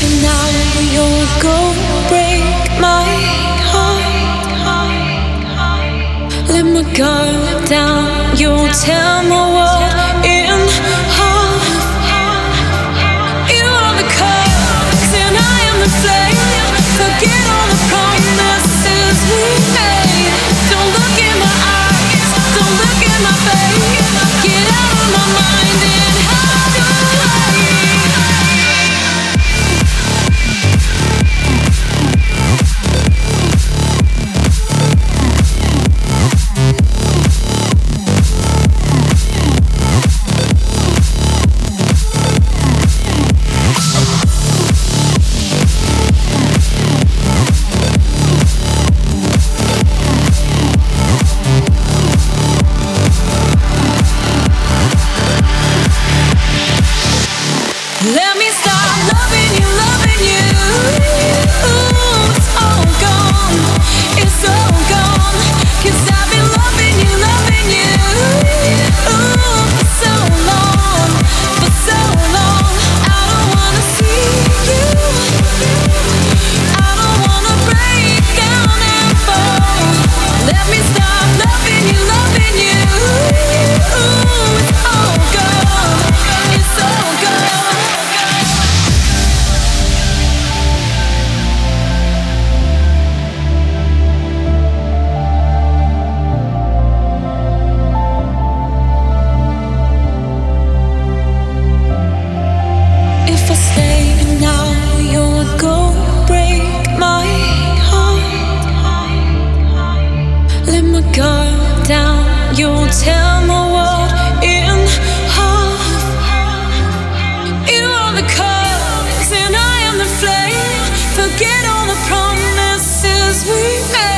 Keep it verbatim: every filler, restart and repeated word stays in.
And now you'll go break my heart. Let my guard down. You'll tear my world in half. You are the cause and I am the flame. Forget all the promises we made. Don't look in my eyes. Don't look in my face. Get out of my mind and hide away. Let me stop loving you, loving you. Ooh, it's all gone, it's all gone. 'Cause I've been loving you, loving you. Ooh, for so long, for so long. I don't wanna see you. I don't wanna break down and fall. Let me stop loving you, loving you. Ooh, it's all gone, it's all gone. If I stay now, you'll go break my heart. Let my guard down. You'll tear my world in half. You are the cause and I am the flame. Forget all the promises we made.